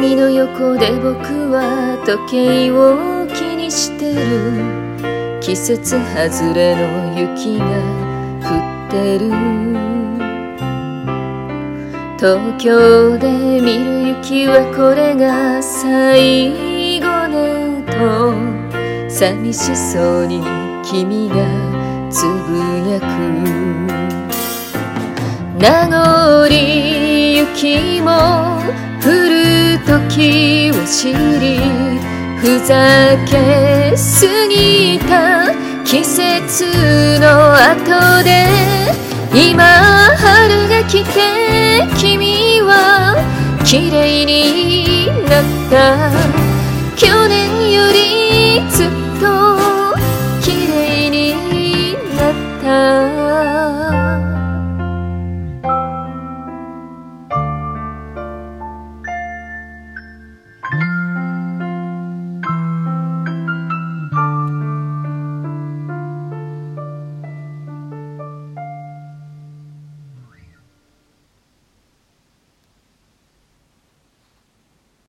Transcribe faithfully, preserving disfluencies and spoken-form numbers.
鏡の横で僕は時計を気にしてる。季節外れの雪が降ってる。東京で見る雪はこれが最後ねと寂しそうに君がつぶやく。名残雪も降る時を知り、ふざけすぎた季節の後で今春が来て君は綺麗になった。去年